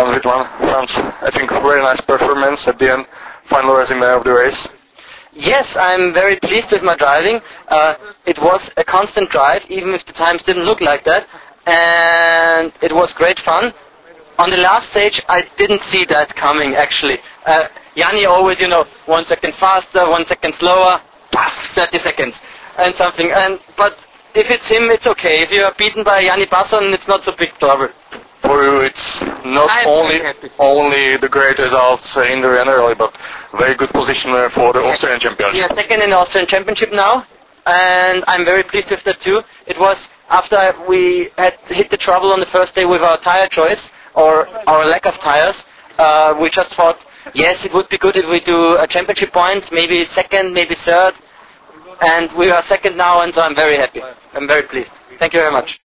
Franz Wittmann. Franz, I think very nice performance at the end. Final resume of the race. Yes, I'm very pleased with my driving. It was a constant drive, even if the times didn't look like that. And it was great fun. On the last stage, I didn't see that coming, actually. Yanni always, 1 second faster, 1 second slower, 30 seconds, and something. But if it's him, it's okay. If you are beaten by Yanni Basson, it's not so big trouble. For you, it's not only the great results in the Vienna Rally, but very good position for the Austrian Championship. Yeah, second in the Austrian Championship now, and I'm very pleased with that too. It was after we had hit the trouble on the first day with our tire choice, or our lack of tires. We just thought, yes, it would be good if we do a championship point, maybe second, maybe third, and we are second now, and so I'm very happy. I'm very pleased. Thank you very much.